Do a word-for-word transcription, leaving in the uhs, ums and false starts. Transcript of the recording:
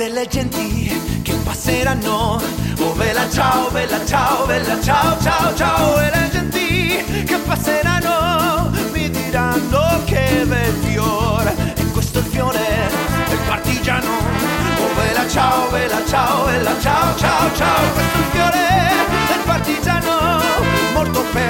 delle genti che passeranno. Oh bella ciao, bella ciao, bella ciao, ciao, ciao. E le genti che passeranno mi diranno che bel fiore. E questo è il fiore del partigiano. Oh bella ciao, bella ciao, bella ciao, ciao, ciao. Questo è il fiore del partigiano, morto per